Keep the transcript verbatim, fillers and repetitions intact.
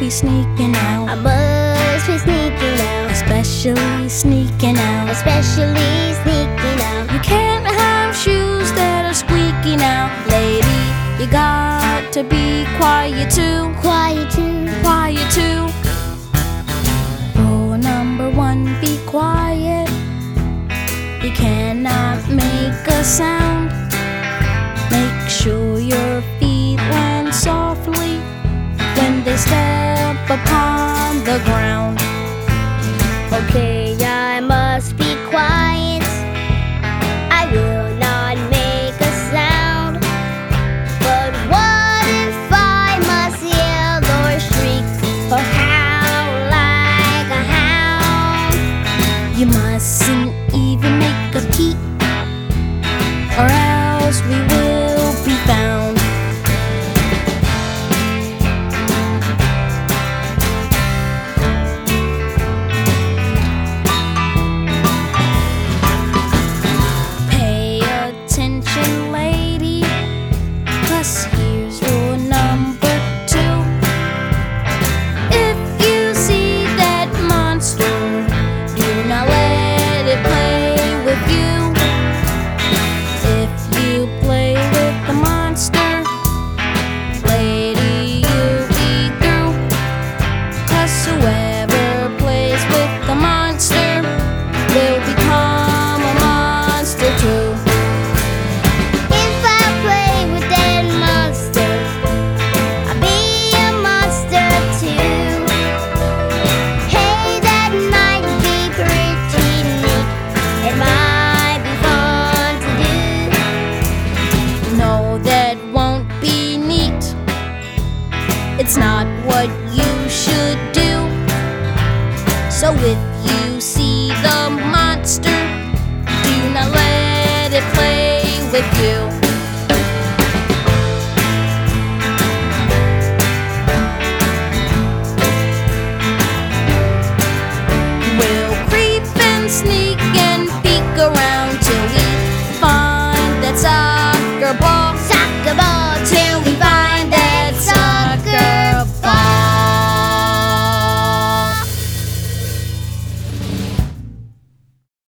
be sneaking out. I must be sneaking out. Especially sneaking out. Especially sneaking out. You can't have shoes that are squeaky now. Lady, you got to be quiet too. Quiet too. Quiet too. Rule number one, be quiet. You cannot make a sound. Make sure your feet land softly when they step upon the ground. Okay, I must be quiet. I will not make a sound. But what if I must yell or shriek or howl like a hound? You mustn't even make a peep, or else we will be found. Pay attention, lady, 'cause here's rule number two. If you see that monster, do not let it play with you. If you play with the monster, lady, you'll be through. 'Cause whoever plays with the monster will become a monster too. If I play with that monster, I'll be a monster too. Hey, that might be pretty neat. It might be fun to do. No, that won't be neat. It's not what you should do. So if you see the monster, do not let it play with you.